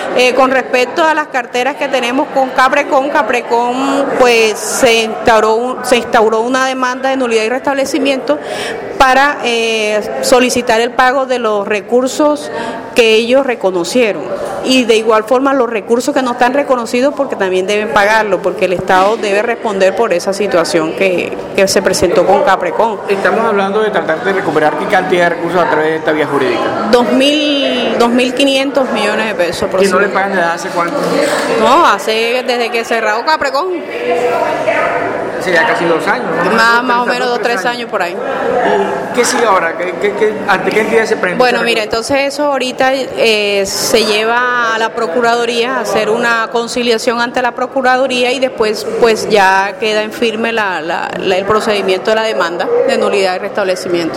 Con respecto a las carteras que tenemos con Caprecon pues se instauró una demanda de nulidad y restablecimiento para solicitar el pago de los recursos que ellos reconocieron, y de igual forma los recursos que no están reconocidos porque también deben pagarlo, porque el Estado debe responder por esa situación que se presentó con Caprecon. Estamos hablando de tratar de recuperar qué cantidad de recursos a través de esta vía jurídica. 2.500 millones de pesos. ¿Y no le pagan desde hace cuánto? No, desde que cerró Caprecon. Sí, ya casi 2 años, ¿no? Más o menos 2 o 3 años por ahí. ¿Y qué sigue ahora? ¿Ante qué entidad se prende? Bueno, mira, entonces eso ahorita se lleva a la Procuraduría a hacer una conciliación ante la Procuraduría, y después pues ya queda en firme el procedimiento de la demanda de nulidad y restablecimiento.